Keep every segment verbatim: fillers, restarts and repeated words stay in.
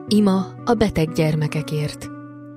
Ima a beteg gyermekekért.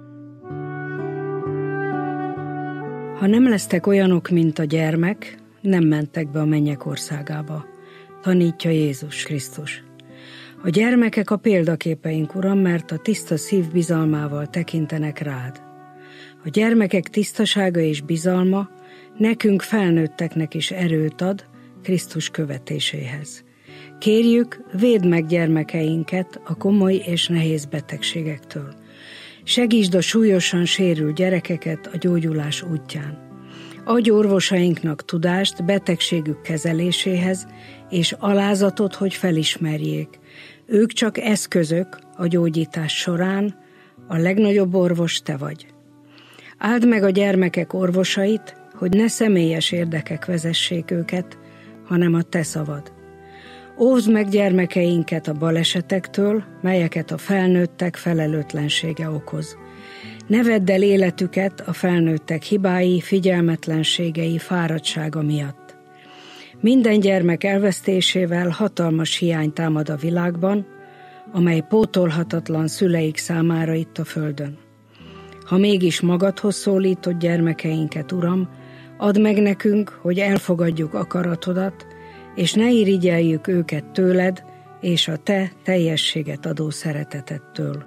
Ha nem lesztek olyanok, mint a gyermek, nem mentek be a mennyek országába, tanítja Jézus Krisztus. A gyermekek a példaképeink, Uram, mert a tiszta szív bizalmával tekintenek rád. A gyermekek tisztasága és bizalma nekünk felnőtteknek is erőt ad Krisztus követéséhez. Kérjük, védd meg gyermekeinket a komoly és nehéz betegségektől. Segítsd a súlyosan sérült gyerekeket a gyógyulás útján. Adj orvosainknak tudást betegségük kezeléséhez, és alázatot, hogy felismerjék. Ők csak eszközök a gyógyítás során, a legnagyobb orvos te vagy. Áld meg a gyermekek orvosait, hogy ne személyes érdekek vezessék őket, hanem a te szavad. Óvd meg gyermekeinket a balesetektől, melyeket a felnőttek felelőtlensége okoz. Ne vedd el életüket a felnőttek hibái, figyelmetlenségei, fáradtsága miatt. Minden gyermek elvesztésével hatalmas hiány támad a világban, amely pótolhatatlan szüleik számára itt a földön. Ha mégis magadhoz szólítod gyermekeinket, Uram, add meg nekünk, hogy elfogadjuk akaratodat, és ne irigyeljük őket tőled és a te teljességet adó szeretetettől.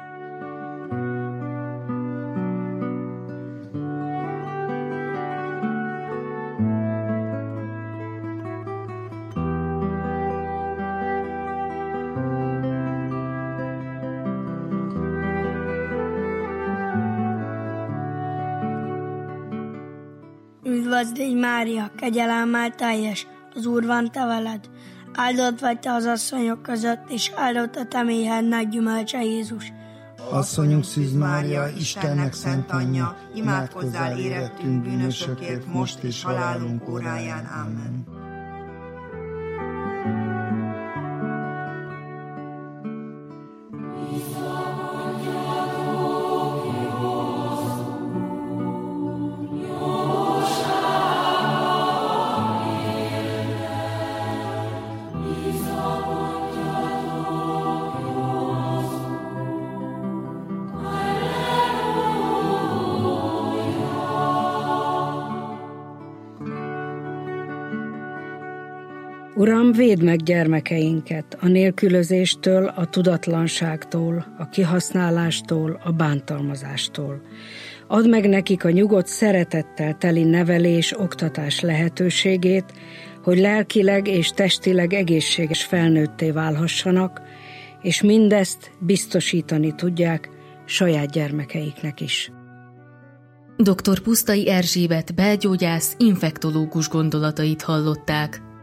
Üdvözlégy Mária, kegyelemmel teljes, az Úr van te veled. Áldott vagy te az asszonyok között, és áldott a te méhednek gyümölcse Jézus. Asszonyunk Szűz Mária, Istennek szent anyja, imádkozzál érettünk bűnösökért, most és halálunk óráján. Amen. Uram, védd meg gyermekeinket a nélkülözéstől, a tudatlanságtól, a kihasználástól, a bántalmazástól. Add meg nekik a nyugodt szeretettel teli nevelés, oktatás lehetőségét, hogy lelkileg és testileg egészséges felnőtté válhassanak, és mindezt biztosítani tudják saját gyermekeiknek is. doktor Pusztai Erzsébet belgyógyász, infektológus gondolatait hallották.